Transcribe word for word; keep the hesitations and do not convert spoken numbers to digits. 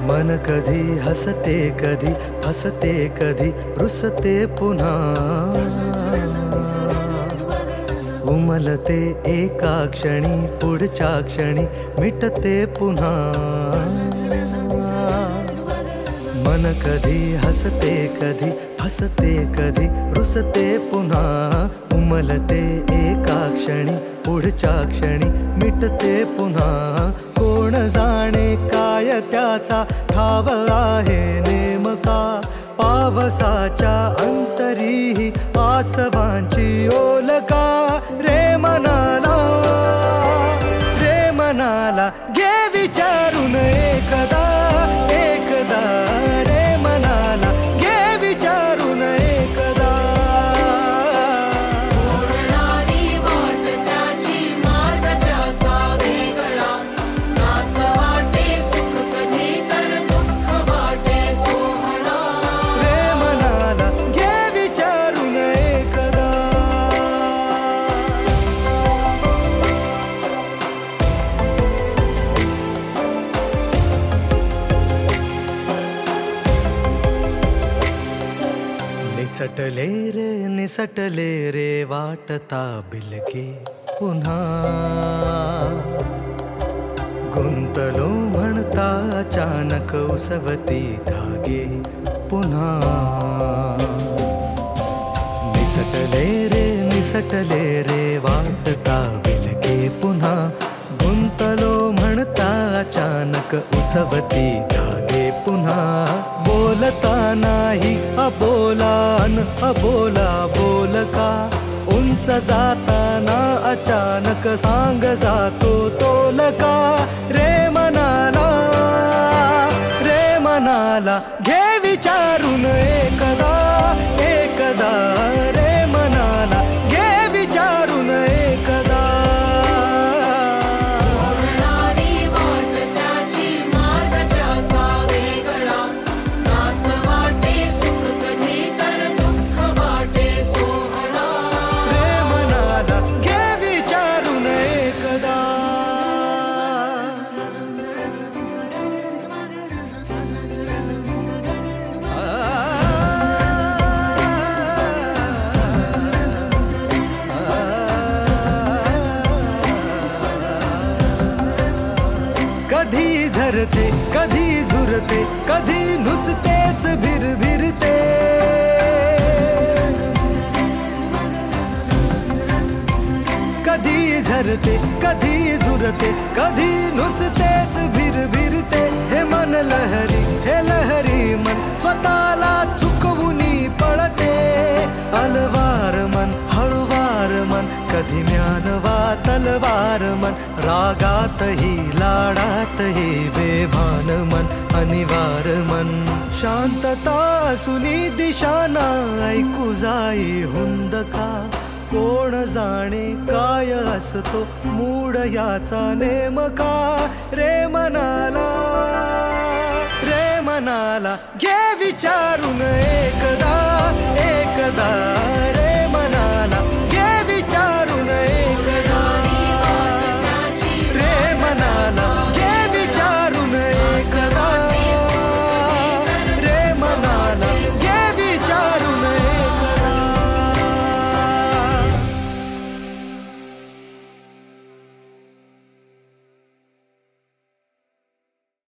मन कधी हसते कधी हसते कधी रुसते पुन्हा उमलते एका क्षणी पुढच्या क्षणी मिटते पुन्हा मन कधी हसते कधी हसते कधी रुसते पुन्हा उमलते एका क्षणी पुढच्या क्षणी मिटते पुन्हा कोण जाणे काय त्याचा ठाव आहे नेमका पावसाच्या अंतरीही आसवांची ओलका रे मनाला रे मनाला घे विचारून एकदा एकदा रे मनाला घे विचारून एकदा ओढणारी वाट त्याची मार्ग त्याचा वेगळा जाच वाटे सुख कधी तर दुःख वाटे सोहळा रे मनाला घे विचारून एकदा निसटले रे निसटले रे वाटता बिलके पुन्हा गुंतलो म्हणता अचानक उसवती धागे पुन्हा निसटले रे निसटले रे वाटता बिलके पुन्हा गुंतलो म्हणता अचानक उसवती धागे पुन्हा बोलता नाही अबोलान अबोला बोलका उंच जाताना अचानक सांग जातो तोलका रे मनाला रे मनाला घे विचारून एकदा एकदा रे मनाला घे विचारून एकदा ओढणारी वाट त्याची मार्ग त्याचा वेगळा जाच वाटे सुख कधी तर दुःख वाटे सोहळा रे मनाला घे विचारून एकदा कधी झरते कधी झुरते कधी नुसतेच भिरभिरते कधी झरते कधी झुरते कधी नुसतेच भिरभिरते हे मन लहरी हे लहरी मन स्वतःला चुकवूनी पळते अलवार मन हळुवार मन कधी ज्ञानवा तलवार मन रागातही लाडातही बेभान मन अनिवार मन शांतता सुनी दिशाना ऐकू जाई हुंदका कोण जाणे काय असतो मूड याचा नेमका रे मनाला रे मनाला घे विचारून एक